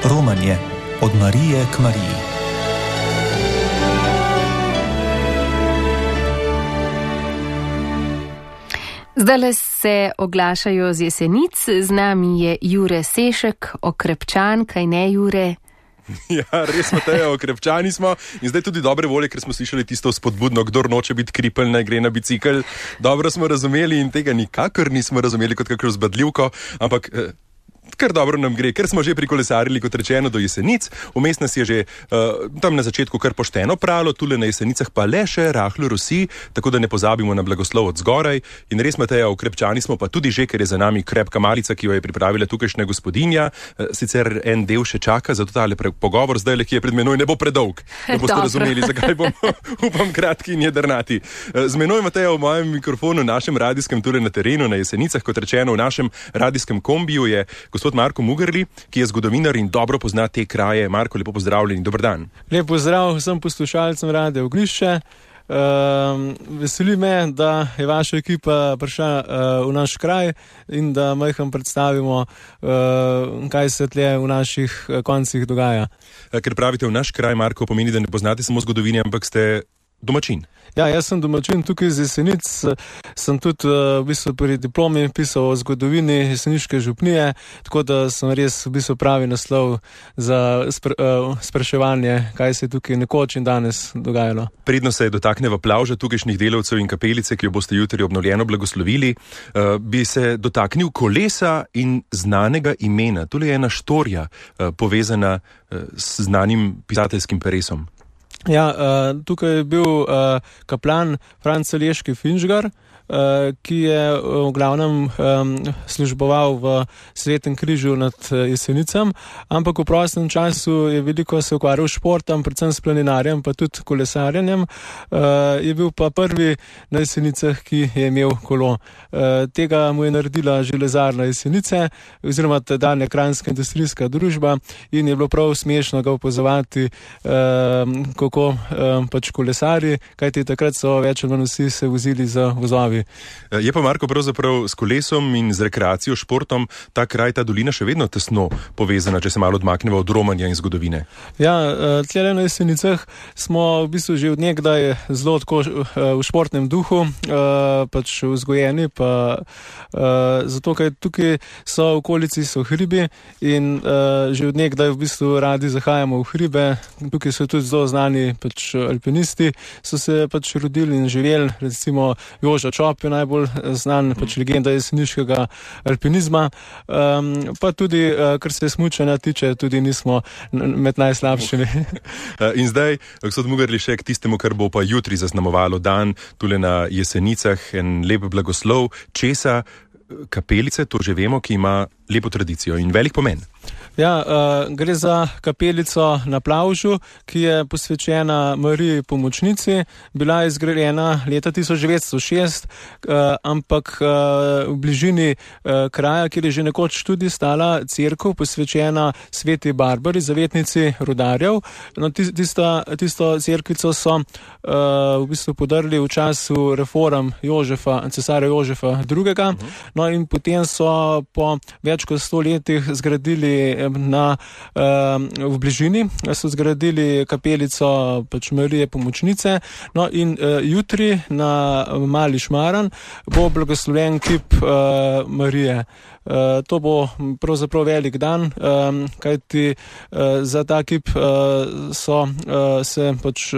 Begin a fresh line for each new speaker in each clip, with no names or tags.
Romanje od Marije k Mariji.
Zdaj se oglašajo z Jesenic, z nami je Jure Sešek, Okrepčan, kaj ne, Jure?
Ja, res smo tejo, Okrepčani smo in zdaj tudi dobre volje, ker smo slišali tisto spodbudno, kdor noče biti kripelj, naj gre na bicikl. Dobro smo razumeli in tega nikakor nismo razumeli kot kakšno zbadljivko, ampak kar dobro nam gre, ker smo že prikolesarili, kot rečeno, do Jesenic. Vmes nas je že tam na začetku kar pošteno pralo, tule na Jesenicah pa le še rahlo rosi, tako da ne pozabimo na blagoslov od zgoraj. In res, Mateja, Okrepčani smo pa tudi že, ker je za nami krepka malica, ki jo je pripravila tukajšnja gospodinja. Sicer en del še čaka, zato tale pogovor zdaj, ki je pred menoj, ne bo predolg. Da boste razumeli, zakaj bomo, upam, kratki in jedrnati. Z menoj, Mateja, v mojem mikrofonu, našem radijskem tule na terenu, na Jesenicah, kot rečeno, v našem radijskem kombiju je gospod Marko Mugerli, ki je zgodovinar in dobro pozna te kraje. Marko, lepo pozdravljen in dober dan.
Lep pozdrav vsem poslušalcem Radia Oglišče. Veseli me, da je vaša ekipa prišla v naš kraj in da majhno predstavimo, kaj se tle v naših koncih dogaja.
Ker pravite v naš kraj, Marko, pomeni, da ne poznate samo zgodovine, ampak ste domačin.
Ja, jaz sem domačin tukaj iz Jesenic, sem tudi v bistvu pri diplomi pisal o zgodovini jeseniške župnije, tako da sem res v bistvu pravi naslov za spraševanje, kaj se je tukaj nekoč in danes dogajalo.
Predno se dotakneva plavža tukajšnjih delavcev in kapelice, ki jo boste jutri obnovljeno blagoslovili, bi se dotaknil kolesa in znanega imena. Tule je ena štorija povezana s znanim pisateljskim peresom.
Ja, tukaj je bil kaplan Franc Celješki Finžgar, ki je v glavnem služboval v Svetem križu nad Jesenicam, ampak v prostem času je veliko se ukvarjal športom, predvsem s planinarjem, pa tudi kolesarjenjem. Je bil pa prvi na Jesenicah, ki je imel kolo. Tega mu je naredila železarna Jesenice, oziroma tedanja Kranjska industrijska družba, in je bilo prav smešno ga opazovati, kako pač kolesari, kajti takrat so več ali manj vsi se vozili z vozovi.
Je pa, Marko, pravzaprav s kolesom in z rekreacijo, športom, ta kraj, ta dolina še vedno tesno povezana, če se malo odmakneva od romanja in zgodovine.
Ja, tle na Jesenicah smo v bistvu že od nekdaj zelo tako v športnem duhu, pač vzgojeni, pa zato, ker tukaj so v okolici so hribi in že od nekdaj v bistvu radi zahajamo v hribe. Tukaj so tudi zelo znani pač alpinisti, so se pač rodili in živeli, recimo Joža Čop je najbolj znan, pač legenda jeseniškega alpinizma, pa tudi, kar se smučanja tiče, tudi nismo med najslabšimi.
In zdaj, gospod Mugerli, še k tistemu, kar bo pa jutri zaznamovalo dan, tule na Jesenicah, en lep blagoslov, česa kapelice, to že vemo, ki ima lepo tradicijo in velik pomen.
Ja, gre za kapelico na Plavžu, ki je posvečena Mariji Pomočnici. Bila je zgrajena leta 1906, ampak v bližini kraja, kjer je že nekoč tudi stala cerkev, posvečena Sveti Barbari, zavetnici rudarjev. No, tisto cerkvico so v bistvu podrli v času reform cesarja Jožefa II. No in potem so po več kot 100 letih zgradili v bližini, so zgradili kapelico pač Marije Pomočnice. No in jutri na Mali Šmaran bo blagoslovljen kip Marije. To bo pravzaprav velik dan, kajti za ta kip so se pač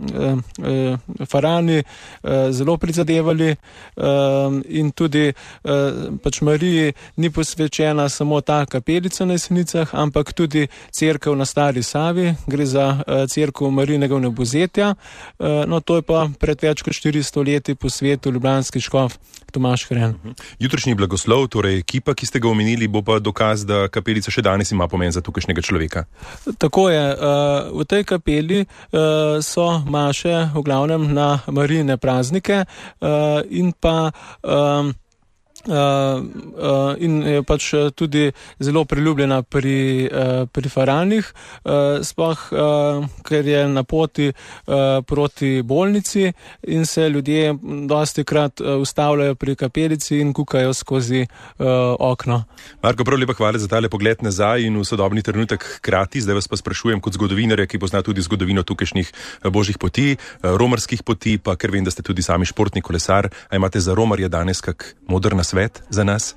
farani zelo prizadevali in tudi pač Mariji ni posvečena samo ta kapelica na Jesenicah, ampak tudi cerkev na Stari Savi. Gre za cerkev Marijinega vnebovzetja. No, to je pa pred več kot 400 leti po svetu ljubljanski škof Tomaž Hren.
Jutrišnji blagoslov, torej ekipa, ki ste ga omenili, bo pa dokaz, da kapelica še danes ima pomen za tukajšnjega človeka.
Tako je. V tej kapeli so maše v glavnem na Marijine praznike in pa in je pač tudi zelo priljubljena pri Faranih, sploh ker je na poti proti bolnici in se ljudje dosti krat ustavljajo pri kapelici in kukajo skozi okno.
Marko, prav lepa hvala za tale pogled nazaj in v sodobni trenutek hkrati. Zdaj vas pa sprašujem kot zgodovinarja, ki pozna tudi zgodovino tukajšnjih božjih poti, romarskih poti, pa ker vem, da ste tudi sami športni kolesar. A imate za romarja danes kak modern nasvet za nas?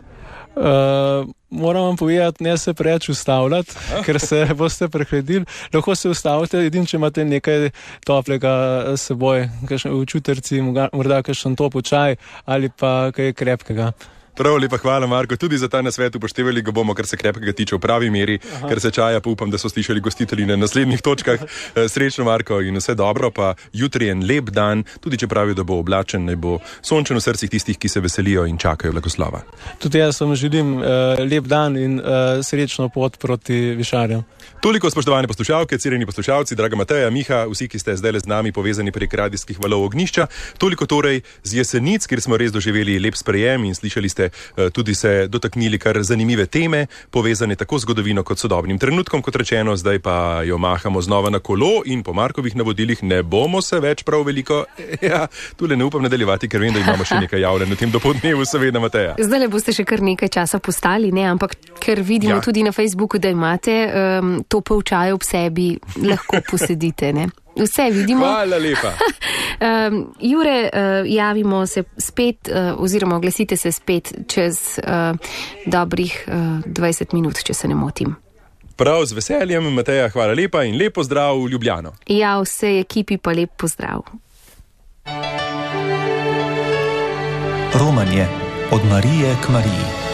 Moram vam povedati, ne se preveč ustavljati, ker se boste prehladili. Lahko se ustavite, edin, če imate nekaj toplega s seboj, v čuterci, morda kakšen topel čaj ali pa kaj krepkega.
Prav lepa hvala, Marko, tudi za ta nasvet. Upoštevali ga bomo, kar se krepkega tiče v pravi meri, kar se čaja pa upam, da so slišali gostitelji na naslednjih točkah. Srečno, Marko, in vse dobro, pa jutri en lep dan, tudi če pravijo, da bo oblačen, naj bo sončen v srcih tistih, ki se veselijo in čakajo blagoslova.
Tudi jaz vam želim lep dan in srečno pot proti višarjem.
Toliko, spoštovane poslušalke, cenjeni poslušalci, draga Mateja, Miha, vsi, ki ste zdaj z nami povezani prek radijskih valov Ognjišča. Toliko torej z Jesenic, kjer smo res doživeli lep sprejem in slišali ste tudi se dotaknili kar zanimive teme, povezane tako z zgodovino kot sodobnim trenutkom, kot rečeno, zdaj pa jo mahamo znova na kolo in po Markovih navodilih ne bomo se več prav veliko, tule ne upam nadaljevati, ker vem, da imamo še nekaj javljen v tem dopoldnevu, seveda, Mateja.
Zdaj le boste še kar nekaj časa postali, ne, ampak ker vidimo tudi na Facebooku, da imate topel čaj ob sebi, lahko posedite, ne. Vse vidimo.
Hvala lepa.
Jure, javimo se spet, oziroma oglasite se spet čez dobrih 20 minut, če se ne motim.
Prav, z veseljem, Mateja, hvala lepa in lep pozdrav v Ljubljano.
Ja, vse ekipi pa lep pozdrav.
Romanje od Marije k Mariji.